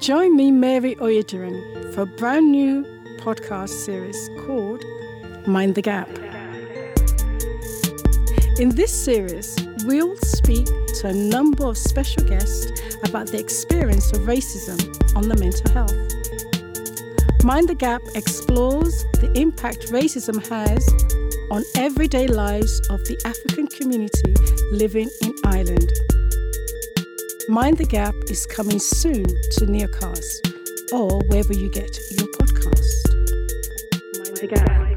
Join me, Mary Oyediran, for a brand new podcast series called Mind the Gap. In this series, we'll speak to a number of special guests about the experience of racism on the mental health. Mind the Gap explores the impact racism has on everyday lives of the African community living in Ireland. Mind the Gap is coming soon to Neocast or wherever you get your podcast. Mind the Gap.